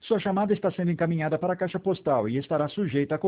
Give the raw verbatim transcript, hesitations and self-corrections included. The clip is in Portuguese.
Sua chamada está sendo encaminhada para a caixa postal e estará sujeita a